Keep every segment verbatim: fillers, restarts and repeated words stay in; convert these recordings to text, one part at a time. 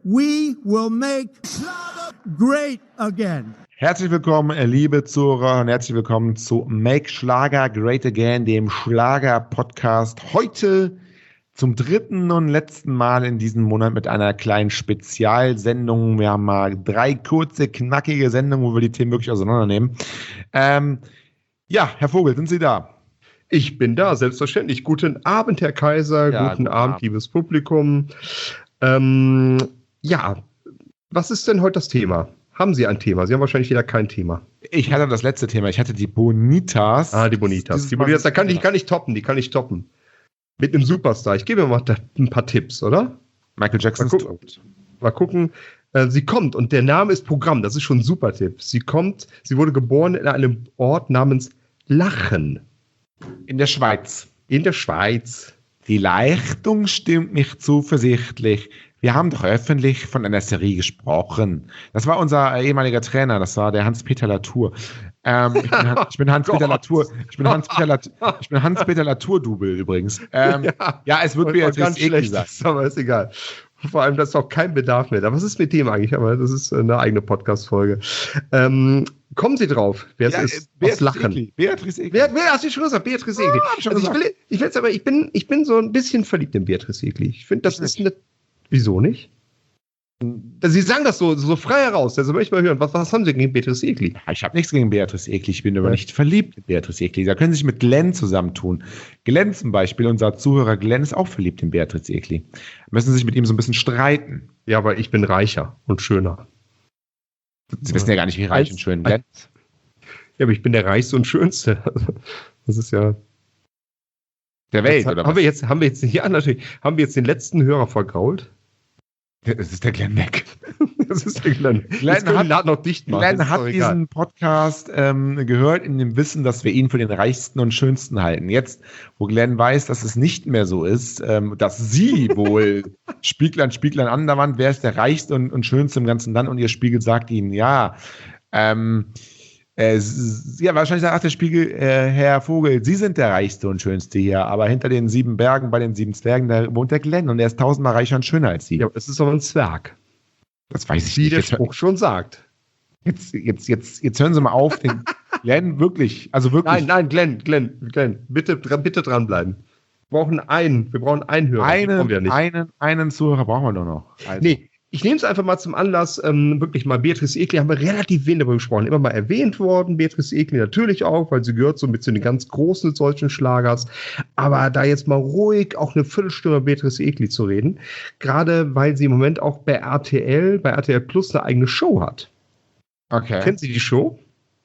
We will make Schlager great again. Herzlich willkommen, liebe Zuhörer, und herzlich willkommen zu Make Schlager Great Again, dem Schlager-Podcast. Heute zum dritten und letzten Mal in diesem Monat mit einer kleinen Spezialsendung. Wir haben mal drei kurze, knackige Sendungen, wo wir die Themen wirklich auseinandernehmen. Ähm, ja, Herr Vogel, sind Sie da? Ich bin da, selbstverständlich. Guten Abend, Herr Kaiser. Ja, guten, guten Abend, Abend, liebes Publikum. Ähm, ja, was ist denn heute das Thema? Haben Sie ein Thema? Sie haben wahrscheinlich wieder kein Thema. Ich hatte das letzte Thema. Ich hatte die Bonitas. Ah, die Bonitas. Die Bonitas, da kann ich, kann ich toppen. Die kann ich toppen. Mit einem Superstar. Ich gebe mir mal ein paar Tipps, oder? Michael Jackson ist tot. Mal gucken. Äh, sie kommt und der Name ist Programm. Das ist schon ein super Tipp. Sie kommt, sie wurde geboren in einem Ort namens Lachen. In der Schweiz. In der Schweiz. Die Leichtung stimmt mich zuversichtlich. Wir haben doch öffentlich von einer Serie gesprochen. Das war unser ehemaliger Trainer, das war der Hans-Peter Latour. Ähm, ich, bin, ich bin Hans-Peter Latour. Ich bin Hans-Peter Latour. Ich bin Hans-Peter Latour-Double übrigens. Ähm, ja, ja, es wird mir ganz schlecht sein. Aber ist egal. Vor allem, da ist auch kein Bedarf mehr. Was ist mit dem eigentlich? Aber das ist eine eigene Podcast-Folge. Ähm, kommen Sie drauf, wer ja, es ist? Beatrice Lachen. Egli. Beatrice Egli. Wer, wer hast du schon gesagt? Beatrice Egli. Ah, schon also gesagt. ich, will, ich, will's aber, ich, bin, ich bin so ein bisschen verliebt in Beatrice Egli. Ich finde, das ich ist eine... Wieso nicht? Sie sagen das so, so frei heraus. Also möchte ich mal hören, was, was haben Sie gegen Beatrice Egli? Ich habe nichts gegen Beatrice Egli, ich bin aber ja. nicht verliebt in Beatrice Egli. Da können Sie sich mit Glenn zusammentun. Glenn zum Beispiel, unser Zuhörer Glenn, ist auch verliebt in Beatrice Egli. Müssen Sie sich mit ihm so ein bisschen streiten. Ja, aber ich bin reicher und schöner. Sie wissen ja gar nicht, wie reich und schön Glenn ist. Ja, aber ich bin der Reichste und Schönste. Das ist ja... Der Welt, jetzt, oder haben was? Wir jetzt, haben wir jetzt, ja, natürlich. Haben wir jetzt den letzten Hörer vergrault? Das ist der Glenn Beck. Das ist der Glenn. Glenn hat, hat noch dicht machen. Glenn hat diesen Podcast ähm, gehört in dem Wissen, dass wir ihn für den reichsten und schönsten halten. Jetzt, wo Glenn weiß, dass es nicht mehr so ist, ähm, dass sie wohl Spieglein, Spieglein an der Wand, wer ist der reichste und, und schönste im ganzen Land, und ihr Spiegel sagt ihnen, ja, ähm, Äh, ja, wahrscheinlich sagt der Spiegel, äh, Herr Vogel, Sie sind der Reichste und Schönste hier, aber hinter den sieben Bergen, bei den sieben Zwergen, da wohnt der Glenn und er ist tausendmal reicher und schöner als Sie. Ja, es ist aber ein Zwerg. Das weiß ich Wie nicht. der jetzt, Spruch schon sagt. Jetzt, jetzt, jetzt, jetzt hören Sie mal auf, den Glenn wirklich, also wirklich. Nein, nein, Glenn, Glenn, Glenn, bitte, bitte dranbleiben. Wir brauchen einen, wir brauchen einen Hörer. Einen, wir nicht. einen, einen Zuhörer brauchen wir doch noch. Also. Nee. Ich nehme es einfach mal zum Anlass, ähm, wirklich mal Beatrice Egli, haben wir relativ wenig darüber gesprochen, immer mal erwähnt worden, Beatrice Egli natürlich auch, weil sie gehört so mit zu den ganz großen solchen Schlagers, aber da jetzt mal ruhig auch eine Viertelstunde Beatrice Egli zu reden, gerade weil sie im Moment auch bei R T L, bei R T L Plus eine eigene Show hat. Okay. Kennen Sie die Show?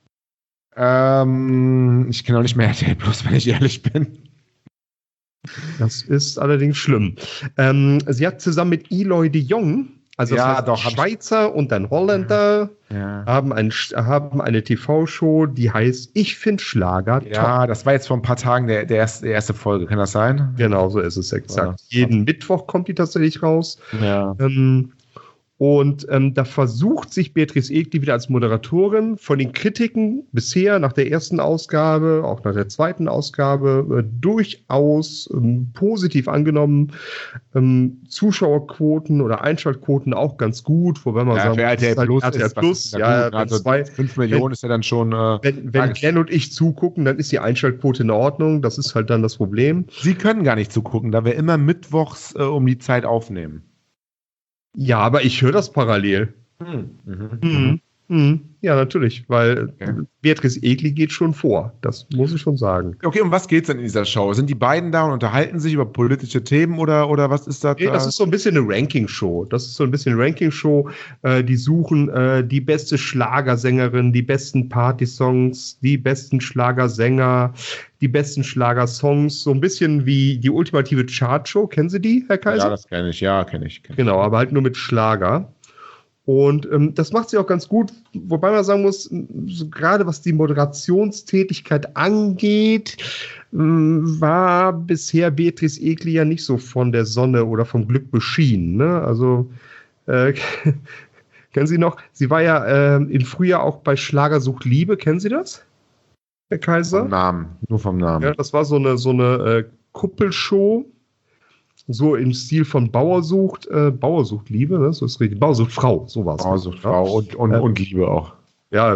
Ähm, ich kenne auch nicht mehr R T L Plus, wenn ich ehrlich bin. Das ist allerdings schlimm. Ähm, sie hat zusammen mit Eloy de Jong, also ja, das heißt doch, Schweizer und ein Holländer, ja. haben, ein, haben eine T V-Show, die heißt Ich find Schlager Ja, top. das war jetzt vor ein paar Tagen der, der, erste, der erste Folge, kann das sein? Genau, so ist es exakt. Ja. Jeden Mittwoch kommt die tatsächlich raus. Ja. Ähm, und ähm, da versucht sich Beatrice Egli wieder als Moderatorin von den Kritiken bisher nach der ersten Ausgabe, auch nach der zweiten Ausgabe, äh, durchaus ähm, positiv angenommen. Ähm, Zuschauerquoten oder Einschaltquoten auch ganz gut, wobei man Ja, sagen für R T L Plus R T L ist, Plus, ist ja, gut. Also zwei, fünf Millionen wenn, ist ja dann schon. Äh, wenn wenn Glenn und ich zugucken, dann ist die Einschaltquote in Ordnung. Das ist halt dann das Problem. Sie können gar nicht zugucken, da wir immer mittwochs äh, um die Zeit aufnehmen. Ja, aber ich höre das parallel. Hm. Mhm. Mhm. Mhm. Ja, natürlich, weil Okay. Beatrice Egli geht schon vor. Das muss ich schon sagen. Okay, um was geht's denn in dieser Show? Sind die beiden da und unterhalten sich über politische Themen oder, oder was ist das? Nee, das ist so ein bisschen eine Ranking-Show. Das ist so ein bisschen eine Ranking-Show. Äh, die suchen äh, die beste Schlagersängerin, die besten Party-Songs, die besten Schlagersänger, die besten Schlagersongs. So ein bisschen wie die ultimative Chart-Show. Kennen Sie die, Herr Kaiser? Ja, das kenne ich, ja, kenne ich. Kenn ich. Genau, aber halt nur mit Schlager. Und ähm, das macht sie auch ganz gut, wobei man sagen muss, so gerade was die Moderationstätigkeit angeht, ähm, war bisher Beatrice Egli ja nicht so von der Sonne oder vom Glück beschienen. Ne? Also, äh, kennen Sie noch, sie war ja äh, im Frühjahr auch bei Schlagersucht Liebe, kennen Sie das, Herr Kaiser? Vom Namen, nur vom Namen. Ja, das war so eine, so eine äh, Kuppelshow. So im Stil von Bauer sucht, äh, Bauer sucht Liebe, ne? So ist richtig. Bauer sucht Frau, so war es. Bauer sucht Frau und, und, Ähm, und Liebe auch. Ja,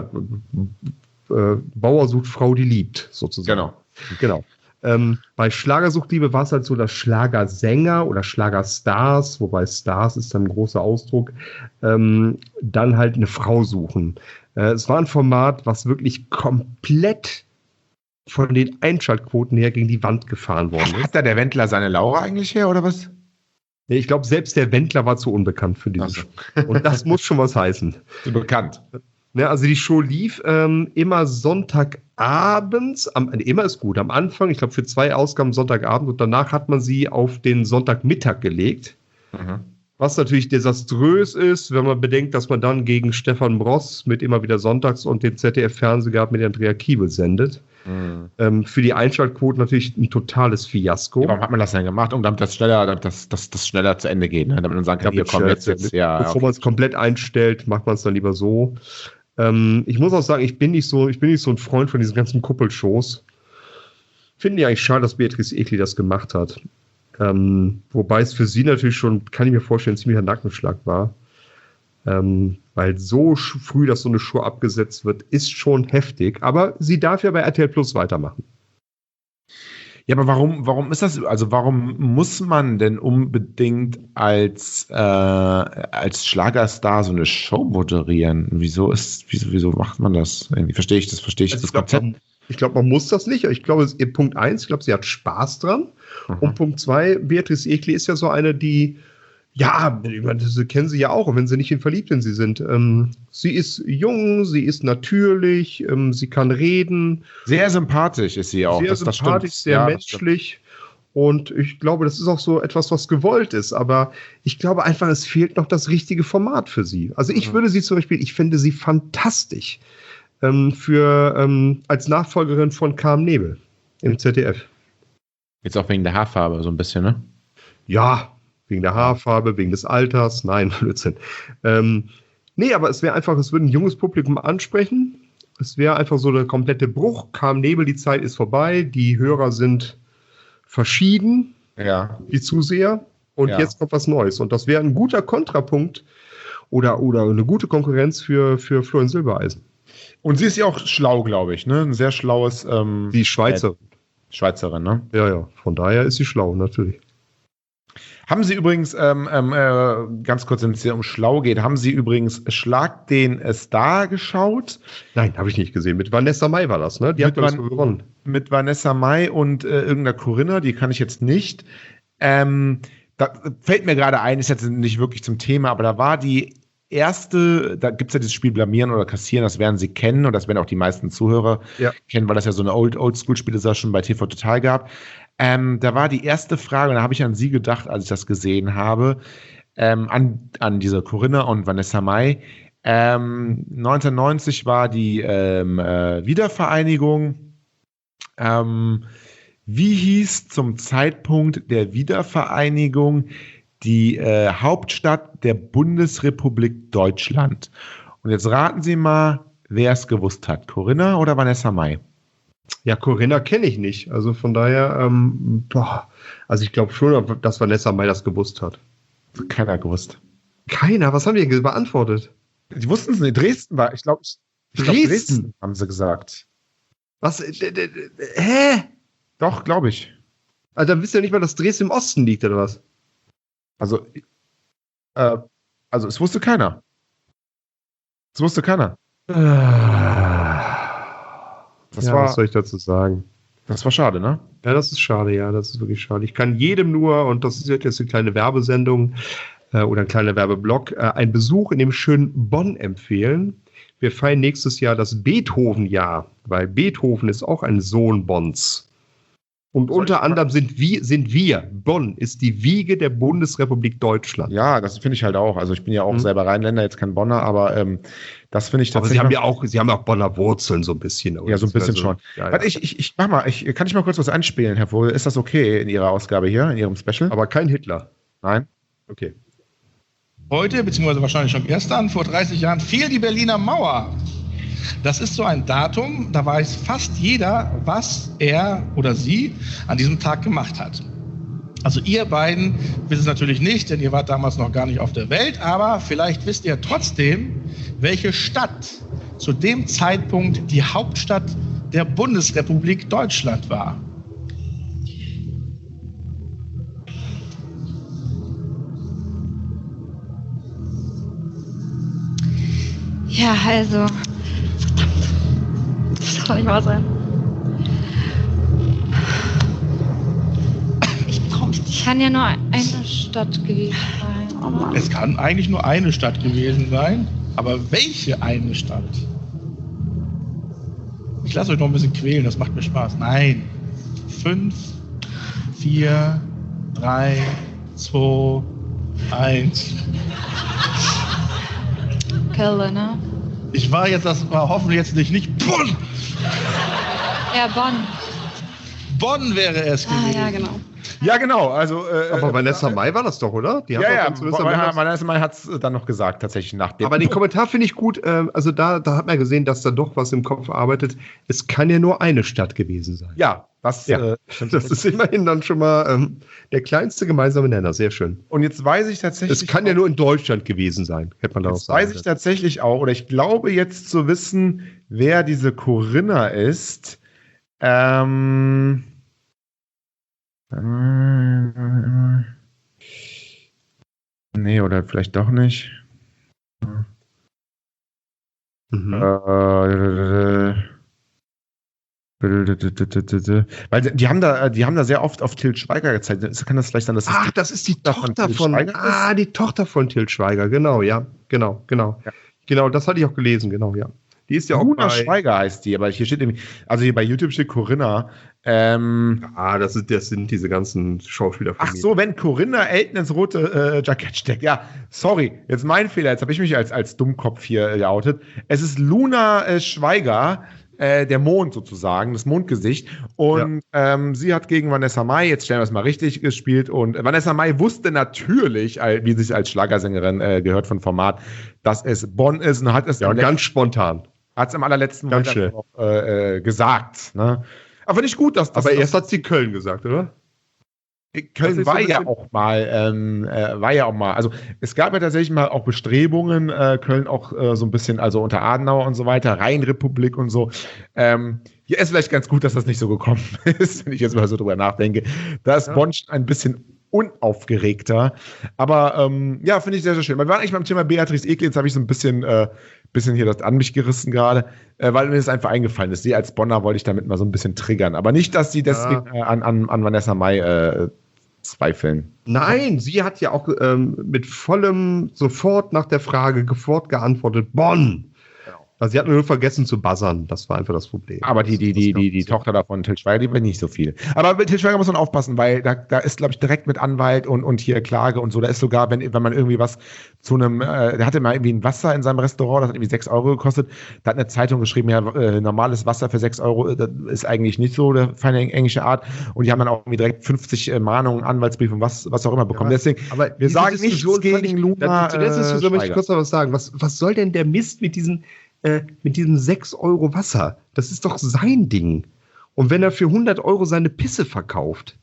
äh, Bauer sucht Frau, die liebt, sozusagen. Genau. Genau. Ähm, bei Schlagersuchtliebe war es halt so, dass Schlagersänger oder Schlagerstars, wobei Stars ist dann ein großer Ausdruck, ähm, dann halt eine Frau suchen. Äh, es war ein Format, was wirklich komplett von den Einschaltquoten her gegen die Wand gefahren worden ist. Hat da der Wendler seine Laura eigentlich her, oder was? Nee, ich glaube, selbst der Wendler war zu unbekannt für diese Ach so. Show. Und das muss schon was heißen. So bekannt. Ne, also die Show lief ähm, immer Sonntagabends, am, immer ist gut, am Anfang, ich glaube für zwei Ausgaben Sonntagabend und danach hat man sie auf den Sonntagmittag gelegt. Mhm. Was natürlich desaströs ist, wenn man bedenkt, dass man dann gegen Stefan Bross mit immer wieder Sonntags und den Z D F-Fernsehen gehabt mit Andrea Kiebel sendet. Mhm. Ähm, für die Einschaltquoten natürlich ein totales Fiasko. Ja, warum hat man das denn gemacht? Um damit das schneller, damit das, das, das schneller zu Ende geht, ne? Damit man sagen kann, hier kommen jetzt, jetzt, ja. Bevor Okay. man es komplett einstellt, macht man es dann lieber so. Ähm, ich muss auch sagen, ich bin nicht so, ich bin nicht so ein Freund von diesen ganzen Kuppelshows. Finde ich eigentlich schade, dass Beatrice Egli das gemacht hat. Ähm, wobei es für sie natürlich schon, kann ich mir vorstellen, ein ziemlicher Nackenschlag war. Ähm, weil so sch- früh, dass so eine Show abgesetzt wird, ist schon heftig. Aber sie darf ja bei R T L Plus weitermachen. Ja, aber warum, warum ist das, also warum muss man denn unbedingt als, äh, als Schlagerstar so eine Show moderieren? Wieso ist, wieso, wieso macht man das? Irgendwie verstehe ich das, verstehe ich Also das ich glaube, Konzept. man, ich glaub, man muss das nicht. Ich glaube, es- Punkt eins, ich glaube, sie hat Spaß dran. Mhm. Und Punkt zwei, Beatrice Egli ist ja so eine, die, ja, ich meine, das kennen sie ja auch, wenn sie nicht in verliebt in sie sind. Ähm, sie ist jung, sie ist natürlich, ähm, sie kann reden, Sehr sympathisch ist sie auch. sehr das, das sympathisch, stimmt. sehr Ja, das stimmt. menschlich. Und ich glaube, das ist auch so etwas, was gewollt ist. Aber ich glaube einfach, es fehlt noch das richtige Format für sie. Also ich Mhm. würde sie zum Beispiel, ich finde sie fantastisch ähm, für ähm, als Nachfolgerin von Carmen Nebel im Z D F. Jetzt auch wegen der Haarfarbe so ein bisschen, ne? Ja, wegen der Haarfarbe, wegen des Alters. Nein, Blödsinn. Ähm, nee, aber es wäre einfach, es würde ein junges Publikum ansprechen. Es wäre einfach so der komplette Bruch. Carmen Nebel, die Zeit ist vorbei. Die Hörer sind verschieden, Ja. die Zuseher. Und Ja. jetzt kommt was Neues. Und das wäre ein guter Kontrapunkt oder, oder eine gute Konkurrenz für, für Florian Silbereisen. Und sie ist ja auch schlau, glaube ich, ne? Ein sehr schlaues ähm, Die Schweizer. Schweizerin, ne? Ja, ja. Von daher ist sie schlau, natürlich. Haben Sie übrigens, ähm, ähm, äh, ganz kurz, wenn es hier um schlau geht, haben Sie übrigens Schlag den Star geschaut? Nein, habe ich nicht gesehen. Mit Vanessa Mai war das, ne? Die Mit hat das Van- gewonnen. Mit Vanessa Mai und äh, irgendeiner Corinna, die kann ich jetzt nicht. Ähm, da fällt mir gerade ein, ist jetzt nicht wirklich zum Thema, aber da war die erste, da gibt es ja dieses Spiel Blamieren oder Kassieren, das werden Sie kennen und das werden auch die meisten Zuhörer Ja. kennen, weil das ja so eine Old, Oldschool-Spiel ist, das es schon bei T V Total gab. Ähm, da war die erste Frage, und da habe ich an Sie gedacht, als ich das gesehen habe, ähm, an, an diese Corinna und Vanessa Mai. Ähm, neunzehnhundertneunzig war die ähm, äh, Wiedervereinigung. Ähm, wie hieß zum Zeitpunkt der Wiedervereinigung die äh, Hauptstadt der Bundesrepublik Deutschland? Und jetzt raten Sie mal, wer es gewusst hat. Corinna oder Vanessa Mai? Ja, Corinna kenne ich nicht. Also von daher, ähm, boah. Also ich glaube schon, dass Vanessa Mai das gewusst hat. Keiner gewusst. Keiner, was haben die denn beantwortet? Die wussten es nicht. Dresden war, ich glaube, ich, ich glaub, Dresden? Dresden haben sie gesagt. Was? äh, d- d- d- Hä? Doch, glaube ich. Also dann wisst ihr nicht mal, dass Dresden im Osten liegt, oder was? Also, äh, also es wusste keiner. Es wusste keiner. Das, ja, war, was soll ich dazu sagen? das war schade, ne? Ja, das ist schade, ja, das ist wirklich schade. Ich kann jedem nur, und das ist jetzt eine kleine Werbesendung äh, oder ein kleiner Werbeblock, äh, einen Besuch in dem schönen Bonn empfehlen. Wir feiern nächstes Jahr das Beethoven-Jahr, weil Beethoven ist auch ein Sohn Bonns. Und Soll unter ich mal- anderem sind wir, sind wir, Bonn ist die Wiege der Bundesrepublik Deutschland. Ja, das finde ich halt auch. Also ich bin ja auch Mhm. selber Rheinländer, jetzt kein Bonner, aber ähm, das finde ich Aber tatsächlich. sie haben noch- ja auch, sie haben ja auch Bonner Wurzeln so ein bisschen. oder? Ja, so ein bisschen Also, schon. Ja, ja. Warte, ich, ich, ich mach mal, ich, kann ich mal kurz was einspielen, Herr Vogel? Ist das okay in Ihrer Ausgabe hier, in Ihrem Special? Aber kein Hitler. Nein? Okay. Heute, beziehungsweise wahrscheinlich schon gestern, vor dreißig Jahren, fiel die Berliner Mauer. Das ist so ein Datum, da weiß fast jeder, was er oder sie an diesem Tag gemacht hat. Also ihr beiden wisst es natürlich nicht, denn ihr wart damals noch gar nicht auf der Welt, aber vielleicht wisst ihr trotzdem, welche Stadt zu dem Zeitpunkt die Hauptstadt der Bundesrepublik Deutschland war. Ja, also. Verdammt. Das kann nicht wahr sein. Ich, ich kann ja nur eine Stadt gewesen sein. Oh Mann. Es kann eigentlich nur eine Stadt gewesen sein, aber welche eine Stadt? Ich lasse euch noch ein bisschen quälen, das macht mir Spaß. Nein. Fünf, vier, drei, zwei, eins. Köln, ne? Ich war jetzt, das war hoffentlich jetzt nicht, nicht Bonn. Ja, Bonn. Bonn wäre es Ah, gewesen. ja, genau. Ja, genau. Also, äh, Aber äh, Vanessa Mai war das doch, oder? Die hat Ja, doch ja, dann zumindest am Vanessa Ende- Vanessa Mai hat es dann noch gesagt, tatsächlich nach dem. Aber den Kommentar finde ich gut. ähm, Also da, da hat man gesehen, dass da doch was im Kopf arbeitet. Es kann ja nur eine Stadt gewesen sein. Ja, das Ja, äh, stimmt. Das ist immerhin dann schon mal ähm, der kleinste gemeinsame Nenner. Sehr schön. Und jetzt weiß ich tatsächlich. Es kann ja auch- nur in Deutschland gewesen sein, hätte man darauf Jetzt sagen weiß ich können. tatsächlich auch, oder ich glaube jetzt zu wissen, wer diese Corinna ist. Ähm. äh, Nee, oder vielleicht doch nicht. Mhm. Äh, Weil die haben da, die haben da sehr oft auf Til Schweiger gezeigt. Kann das vielleicht sein, dass das Ach, das ist die Tochter von Tochter Til von. Schweiger ist? Ah, die Tochter von Til Schweiger, genau, ja. Genau, genau. Ja. Genau, das hatte ich auch gelesen, genau, ja. Die ist ja auch Luna bei, Schweiger heißt die, aber hier steht nämlich, also hier bei YouTube steht Corinna. Ähm, Ah, das, ist, das sind diese ganzen Schauspieler von ach so, wenn Corinna Elton ins rote äh, Jackett steckt. Ja, sorry, jetzt mein Fehler. Jetzt habe ich mich als, als Dummkopf hier äh, geoutet. Es ist Luna äh, Schweiger, äh, der Mond sozusagen, das Mondgesicht. Und ähm, sie hat gegen Vanessa Mai, jetzt stellen wir es mal richtig, gespielt. Und Vanessa Mai wusste natürlich, äh, wie sie sich als Schlagersängerin äh, gehört von Format, dass es Bonn ist und hat es Ja, im ganz spontan. Hat es im allerletzten Ganz Moment schnell. auch, äh, äh, gesagt. Ne? Aber finde ich gut, dass das. Aber das, erst hat sie Köln gesagt, oder? Köln das ist war so ein ja bisschen- auch mal, ähm, äh, war ja auch mal. Also es gab ja tatsächlich mal auch Bestrebungen, äh, Köln auch äh, so ein bisschen, also unter Adenauer und so weiter, Rheinrepublik und so. Ähm, hier ist vielleicht ganz gut, dass das nicht so gekommen ist, wenn ich jetzt mal so drüber nachdenke. Da ist Ja. Bonn ein bisschen unaufgeregter. Aber ähm, ja, finde ich sehr, sehr schön. Wir waren eigentlich beim Thema Beatrice Egli, jetzt habe ich so ein bisschen, äh, bisschen hier das an mich gerissen gerade, äh, weil mir das einfach eingefallen ist. Sie als Bonner wollte ich damit mal so ein bisschen triggern. Aber nicht, dass sie deswegen äh, an, an, an Vanessa Mai äh, zweifeln. Nein, sie hat ja auch ähm, mit vollem sofort nach der Frage sofort geantwortet, Bonn. Also sie hat nur vergessen zu buzzern, das war einfach das Problem. Aber die, die, die, Das- die, die Tochter davon, Til Schweiger, die will nicht so viel. Aber mit Til Schweiger muss man aufpassen, weil da, da ist, glaube ich, direkt mit Anwalt und, und hier Klage und so. Da ist sogar, wenn, wenn man irgendwie was zu einem, äh, der hatte mal irgendwie ein Wasser in seinem Restaurant, das hat irgendwie sechs Euro gekostet. Da hat eine Zeitung geschrieben, ja, äh, normales Wasser für sechs Euro, das ist eigentlich nicht so der feine englische Art. Und die haben dann auch irgendwie direkt fünfzig äh, Mahnungen, Anwaltsbriefe und was, was auch immer bekommen. Ja, Deswegen, aber wir diese sagen nichts Diskussion fand gegen ich- Luna. Da- Zu der Diskussion äh, möchte ich Schweiger. kurz noch was sagen. Was, was soll denn der Mist mit diesem, äh, mit diesem sechs Euro Wasser? Das ist doch sein Ding. Und wenn er für hundert Euro seine Pisse verkauft.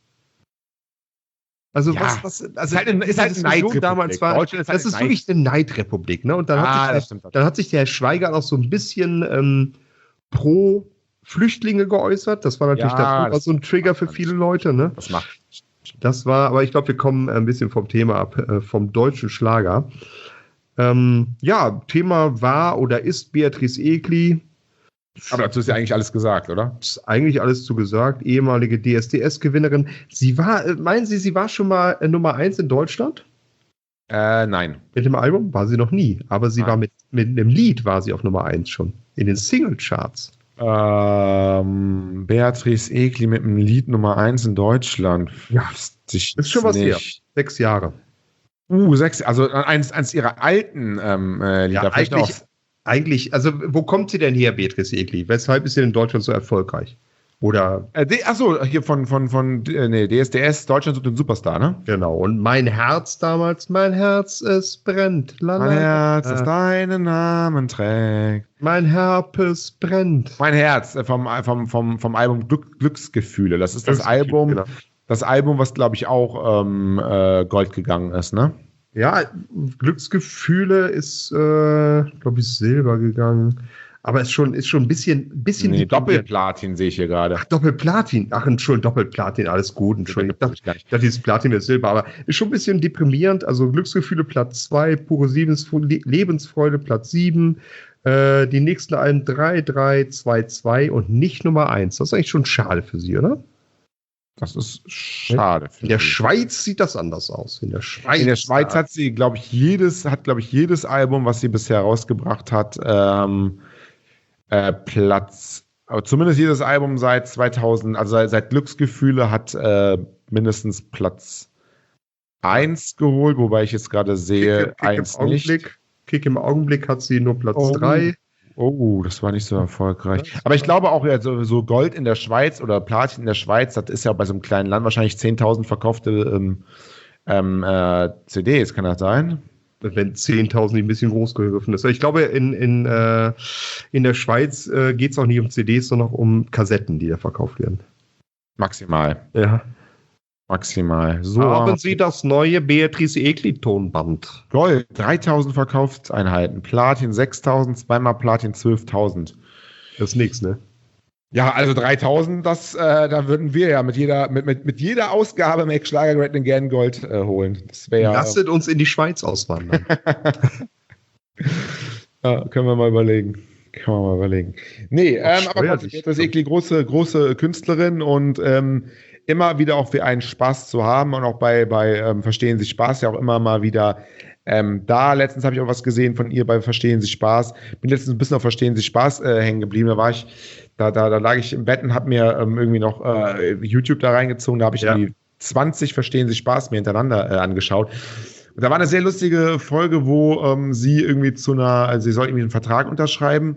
Also Ja, was, was, also ist halt eine- ist diese halt eine Diskussion Neidrepublik. damals war, Deutschland ist halt das ist eine wirklich eine Neidrepublik, ne? Und dann, Ah, hat, das sich stimmt. der, dann hat sich der Herr Schweiger auch so ein bisschen ähm, pro Flüchtlinge geäußert. Das war natürlich Ja, das war das so ein Trigger für macht viele Leute, ne? Das macht. Das war, aber ich glaube, wir kommen ein bisschen vom Thema ab, äh, vom deutschen Schlager. Ähm, ja, Thema war oder ist Beatrice Egli. Aber dazu ist ja eigentlich alles gesagt, oder? Ist eigentlich alles zu gesagt. Ehemalige D S D S-Gewinnerin. Sie war, äh, meinen Sie, sie war schon mal äh, Nummer eins in Deutschland? Äh, nein. Mit dem Album war sie noch nie. Aber sie Nein. war mit, mit einem Lied war sie auf Nummer eins schon. In den Single-Charts. Ähm, Beatrice Egli mit dem Lied Nummer eins in Deutschland. Ja, ich ist schon was her. nicht. Sechs Jahre. Uh, sechs, also eins, eins ihrer alten ähm, äh, Lieder. Ja, Vielleicht eigentlich, auch- eigentlich, also wo kommt sie denn her, Beatrice Egli? Weshalb ist sie in Deutschland so erfolgreich? Oder, Äh, D- Achso, hier von, von, von äh, nee, D S D S, Deutschland sucht den Superstar, ne? genau, und mein Herz damals, mein Herz, es brennt. La, la, Mein Herz, das äh, deinen Namen trägt. mein Herpes brennt. Mein Herz äh, vom, vom, vom, vom Album Glück, Glücksgefühle. Das ist das Glücksgefühle, Album, genau. das Album, was glaube ich auch ähm, äh, Gold gegangen ist, ne? Ja, Glücksgefühle ist, äh, glaube ich, Silber gegangen. Aber ist schon, ist schon ein bisschen, bisschen Nee, deprimiert. Doppelplatin sehe ich hier gerade. Ach, Doppelplatin. Ach, Entschuldigung, Doppelplatin, alles gut. Entschuldigung, ich dachte, ich dachte, dieses Platin ist Silber, aber ist schon ein bisschen deprimierend. Also Glücksgefühle Platz zwei, pure Lebensfreude Platz sieben. Äh, die nächsten Alben drei, drei, zwei, zwei und nicht Nummer eins. Das ist eigentlich schon schade für Sie, oder? Das ist schade. In der Sie. Schweiz sieht das anders aus. In der Schweiz, In der Schweiz hat sie, glaube ich, jedes, hat, glaube ich, jedes Album, was sie bisher rausgebracht hat, ähm, äh, Platz, aber zumindest jedes Album seit zweitausend, also seit, seit Glücksgefühle hat äh, mindestens Platz eins geholt, wobei ich jetzt gerade sehe, Kick, Kick eins im nicht. Augenblick, Kick im Augenblick hat sie nur Platz Oh. drei. Oh, das war nicht so erfolgreich. Aber ich glaube auch, ja, so, so Gold in der Schweiz oder Platin in der Schweiz, das ist ja bei so einem kleinen Land wahrscheinlich zehntausend verkaufte ähm, ähm, äh, C Ds, kann das sein? Wenn zehntausend ein bisschen groß gegriffen ist. Ich glaube, in, in, äh, in der Schweiz äh, geht es auch nicht um C Ds, sondern um Kassetten, die da verkauft werden. Maximal. Ja. Maximal. So Haben Sie das neue Beatrice Egli Tonband? Gold, dreitausend Verkaufseinheiten. Platin sechstausend, zweimal Platin zwölftausend. Das ist nix, ne? Ja, also dreitausend, das, äh, da würden wir ja mit jeder, mit, mit, mit jeder Ausgabe Make Schlager Great Again Gold äh, holen. Das wäre ja. Lasset uns in die Schweiz auswandern. Ja, können wir mal überlegen. Können wir mal überlegen. Nee, ähm, aber steuerlich. Beatrice Egli, große, große Künstlerin und ähm, immer wieder auch für einen Spaß zu haben und auch bei, bei ähm, Verstehen Sie Spaß ja auch immer mal wieder ähm, da. Letztens habe ich auch was gesehen von ihr bei Verstehen Sie Spaß. Bin letztens ein bisschen auf Verstehen Sie Spaß äh, hängen geblieben. Da war ich, da, da, da lag ich im Bett und habe mir ähm, irgendwie noch äh, YouTube da reingezogen. Da habe ich Ja. irgendwie zwanzig Verstehen Sie Spaß mir hintereinander äh, angeschaut. Und da war eine sehr lustige Folge, wo ähm, sie irgendwie zu einer, also sie soll irgendwie einen Vertrag unterschreiben.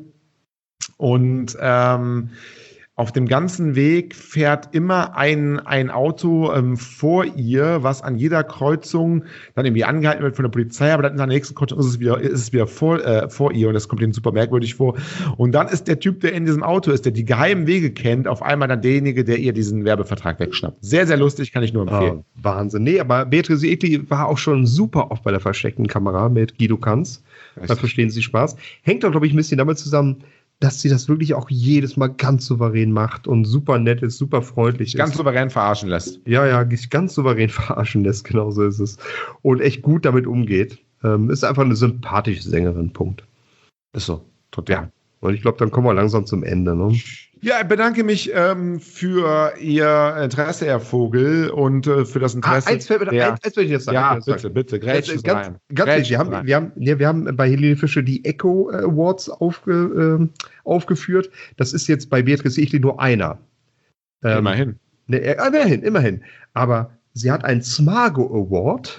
Und ähm, auf dem ganzen Weg fährt immer ein, ein Auto ähm, vor ihr, was an jeder Kreuzung dann irgendwie angehalten wird von der Polizei, aber dann in der nächsten Kreuzung ist es wieder, ist es wieder vor, äh, vor ihr und das kommt ihnen super merkwürdig vor. Und dann ist der Typ, der in diesem Auto ist, der die geheimen Wege kennt, auf einmal dann derjenige, der ihr diesen Werbevertrag wegschnappt. Sehr, sehr lustig, kann ich nur empfehlen. Ah, Wahnsinn. Nee, aber Beatrice Egli war auch schon super oft bei der versteckten Kamera mit Guido Kanz. Da verstehen Sie Spaß. Hängt doch, glaube ich, ein bisschen damit zusammen, dass sie das wirklich auch jedes Mal ganz souverän macht und super nett ist, super freundlich Ganz ist. souverän verarschen lässt. Ja, ja, sich ganz souverän verarschen lässt, genau so ist es. Und echt gut damit umgeht. Ähm, ist einfach eine sympathische Sängerin, Punkt. Ist so, total. Ja. Und ich glaube, dann kommen wir langsam zum Ende, ne? Ja, ich bedanke mich ähm, für Ihr Interesse, Herr Vogel, und äh, für das Interesse. Ah, eins fällt mir der- eins, eins will ich jetzt sagen. Ja, eins will ich bitte, sagen. bitte, grätsch Ganz, es ganz, rein. ganz Grätsch ehrlich, wir es haben, rein. wir, haben, ja, wir haben bei Helene Fischer die Echo Awards aufge, ähm, aufgeführt. Das ist jetzt bei Beatrice Egli nur einer. Ähm, Immerhin. Ne, äh, immerhin, immerhin. Aber sie hat einen Smago Award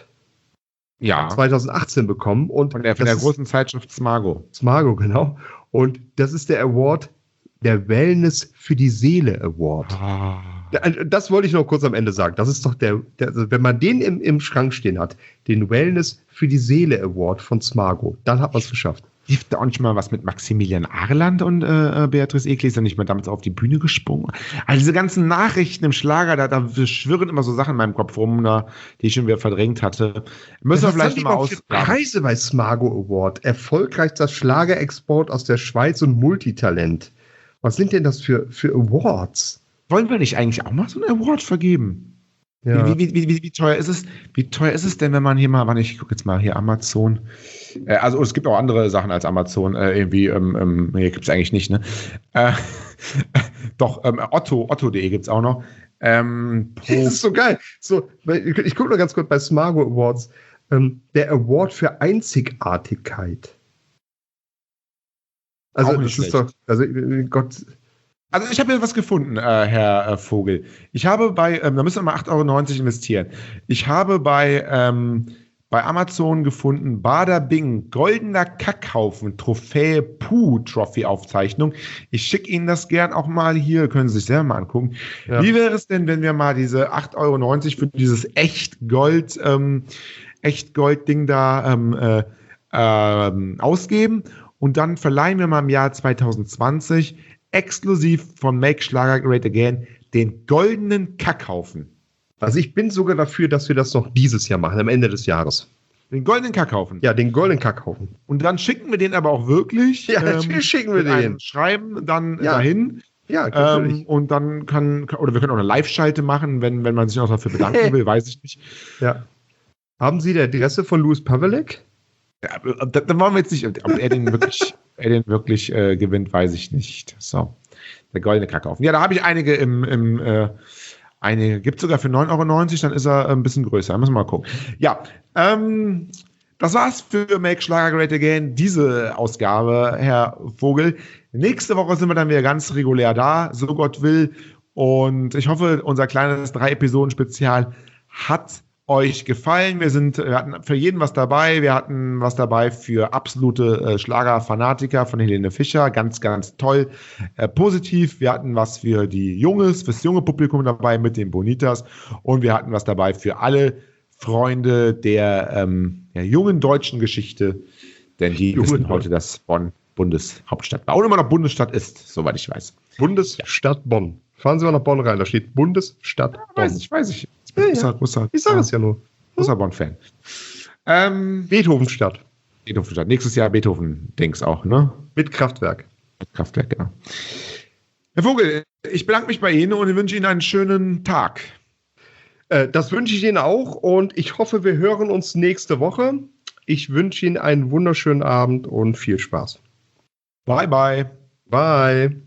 Ja, zweitausendachtzehn bekommen. Und von der, von das der ist- großen Zeitschrift Smago. Smago, genau. Und das ist der Award, der Wellness für die Seele Award. Ah. Das wollte ich noch kurz am Ende sagen. Das ist doch der, der also wenn man den im, im Schrank stehen hat, den Wellness für die Seele Award von Smago, dann hat man es geschafft. Lief da auch nicht mal was mit Maximilian Arland und äh, Beatrice Egli? Ist er nicht mal damals auf die Bühne gesprungen? Also diese ganzen Nachrichten im Schlager, da, da schwirren immer so Sachen in meinem Kopf rum, da, die ich schon wieder verdrängt hatte. Müssen wir Was vielleicht haben die mal überhaupt für ausgraben. Preise bei Smago Award. Erfolgreichster Schlagerexport aus der Schweiz und Multitalent. Was sind denn das für, für Awards? Wollen wir nicht eigentlich auch mal so einen Award vergeben? Ja. Wie, wie, wie, wie, wie teuer ist es? Wie teuer ist es denn, wenn man hier mal, warte, ich gucke jetzt mal hier Amazon. Äh, also es gibt auch andere Sachen als Amazon. Äh, irgendwie, ähm, ähm, hier gibt es eigentlich nicht, ne? Äh, doch, ähm, Otto, Otto punkt de gibt es auch noch. Ähm, pro, Das ist so geil. So, ich, ich gucke noch ganz kurz bei Smago Awards. Ähm, der Award für Einzigartigkeit. Also, Auch das nicht ist schlecht. doch, also, äh, Gott. Also ich habe hier was gefunden, äh, Herr äh, Vogel. Ich habe bei, ähm, da müssen wir mal acht Euro neunzig investieren. Ich habe bei, ähm, bei Amazon gefunden, Bada Bing, goldener Kackhaufen, Trophäe Puh, Trophy-Aufzeichnung. Ich schicke Ihnen das gern auch mal hier, können Sie sich selber mal angucken. Ja. Wie wäre es denn, wenn wir mal diese acht Euro neunzig für dieses echt Gold, ähm, echt Gold-Ding da ähm, äh, ähm, ausgeben und dann verleihen wir mal im Jahr zwanzig zwanzig exklusiv von Make Schlager Great Again den goldenen Kackhaufen. Also ich bin sogar dafür, dass wir das noch dieses Jahr machen, am Ende des Jahres. Den goldenen Kackhaufen. Ja, den goldenen Kackhaufen. Und dann schicken wir den aber auch wirklich. Ja, natürlich schicken wir mit einem den. Schreiben dann Ja. dahin. Ja, natürlich. Ähm, und dann kann, oder wir können auch eine Live-Schalte machen, wenn, wenn man sich noch dafür bedanken will, weiß ich nicht. Ja. Haben Sie die Adresse von Louis Pavelek? Ja, da, da wollen wir jetzt nicht, ob er den wirklich, er den wirklich äh, gewinnt, weiß ich nicht. So, der goldene Kackhaufen. Ja, da habe ich einige im, im äh, einige, gibt es sogar für neun Euro neunzig, dann ist er ein bisschen größer. Da müssen wir mal gucken. Ja, ähm, das war's für Make Schlager Great Again, diese Ausgabe, Herr Vogel. Nächste Woche sind wir dann wieder ganz regulär da, so Gott will. Und ich hoffe, unser kleines Drei-Episoden-Spezial hat euch gefallen. Wir sind, wir hatten für jeden was dabei. Wir hatten was dabei für absolute äh, Schlagerfanatiker von Helene Fischer. Ganz, ganz toll. Äh, positiv. Wir hatten was für die Junges, fürs junge Publikum dabei mit den Bonitas. Und wir hatten was dabei für alle Freunde der, ähm, der jungen deutschen Geschichte. Denn die Junge wissen Deutsch. heute, dass Bonn Bundeshauptstadt war. Und immer noch Bundesstadt ist, soweit ich weiß. Bundesstadt Bonn. Fahren Sie mal nach Bonn rein, da steht Bundesstadt Bonn. Weiß ich, weiß ich. Ich Ja, bin ja. großer, großer, Ich sage es ja nur. großer Bonn-Fan. Ähm, Beethovenstadt. Beethovenstadt. Nächstes Jahr Beethoven-Dings auch, ne? Mit Kraftwerk. Kraftwerk, genau. Herr Vogel, ich bedanke mich bei Ihnen und wünsche Ihnen einen schönen Tag. Äh, das wünsche ich Ihnen auch und ich hoffe, wir hören uns nächste Woche. Ich wünsche Ihnen einen wunderschönen Abend und viel Spaß. Bye, bye. Bye.